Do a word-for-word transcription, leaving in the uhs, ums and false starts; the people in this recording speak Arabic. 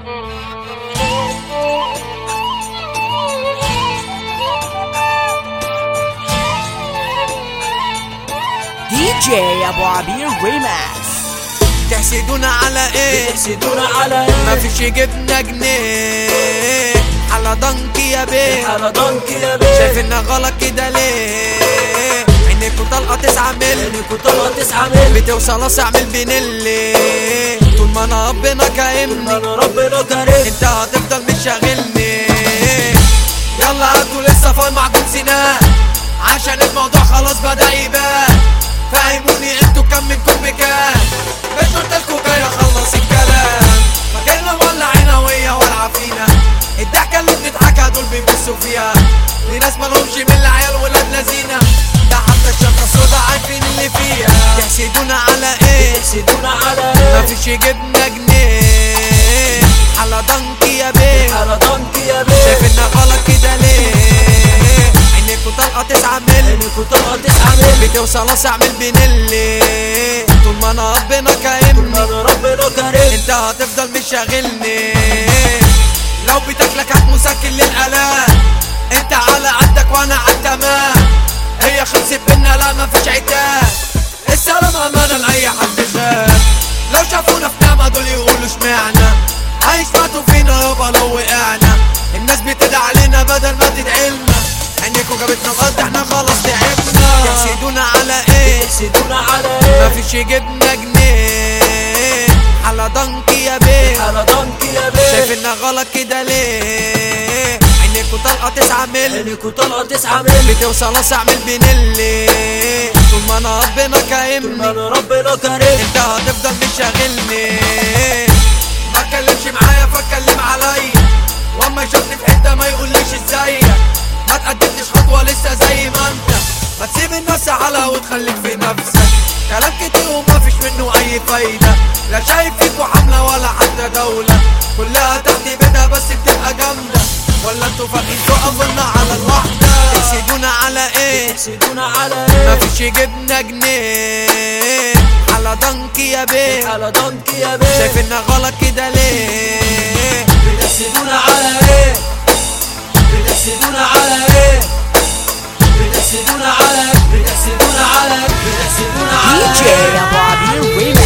دي جي ابو عبير ريماكس. تحسدونا على ايه؟ تحسدونا على ايه؟ مفيش جبنا جنيه على ضنكي يا بيه، على ضنكي يا بيه. شايف انها غلط كده ليه؟ عينيكوا طلقة تسعة مل، عينيكوا طلقة تسعة مل، بتوصل اسرع من البنيلي. طول ما انا ربنا كرمني، انا ربنا كريم، انت هتفضل مش شاغلني. يلا هاتوا لسه فاي معجون سنان، عشان الموضوع خلاص بدأ يبان. فهموني انتوا كم منكم بكام؟ مش قلتلكوا جاي اخلص الكلام. مجالنا مولعينا وهي والعة فينا، الضحكة اللي بنضحكها دول بيبصوا فيها. دي ناس مالهمش من العيال ولاد لذينة، ده حتى الشنطة السودا عارفين اللي فيها. تحسدونا على ايه؟ تحسدونا على ايه؟ مفيش جبنا جنيه على ضنكي يا بيه، على ضنكي يا بيه. شايف انها غلط كده ليه؟ عينيكوا طلقة تسعة مل، عينيكوا طلقة تسعة مل، بتوصل اسرع من البنيلي. طول ما انا ربنا كرمني، انا ربنا كريم، انت هتفضل مش شاغلني. لو بتاكلك هات مسكن للآلام، انت على قدك وانا على التمام. هي خلصت بينا لا مفيش عتاب، السلام امانة لاي حد خان. لو شافونا في نعمة دول يقولوا اشمعنا، هيشمتوا فينا يابا لو وقعنا. الناس بتدعي علينا بدل ما تدعيلنا، عينيكوا جابتنا الارض احنا خلاص تعبنا. تحسدونا على ايه؟ تحسدونا على ايه؟ مفيش جبنا جنيه على ضنكي يا بيه، على ضنكي يا بيه. شايف انها غلط كده ليه؟ عينيكوا طلقة تسعة مل، عينيكوا طلقة تسعة مل، بتوصل اسرع من البنيلي. طول ما انا ربنا كرمني، انا ربنا كريم، انت هتفضل مش شاغلني. ما تكلمش معايا فاتكلم عليا، واما يشوفني في حتة ما يقوليش ازيك. ما تقدمتش خطوة لسه زي ما انت، ما تسيب الناس على وتخليك في نفسك. كلام كتير وما فيش منه اي فايدة، لا شايف فيكوا حملة ولا حتى دولة، كلها تحت بيتها بس بتبقى جامدة. ولا انتوا فاكرين تقفلنا على الواحدة؟ تحسدونا على ايه؟ تحسدونا على ايه؟ مفيش جبنا جنيه على ضنكي يا بيه، على ضنكي يا بيه. شايف انها غلط كده ليه؟ بتحسدونا على ايه؟ بتحسدونا على ايه؟ بتحسدونا على بتحسدونا على بتحسدونا على دي جي ابو عبير ريماكس.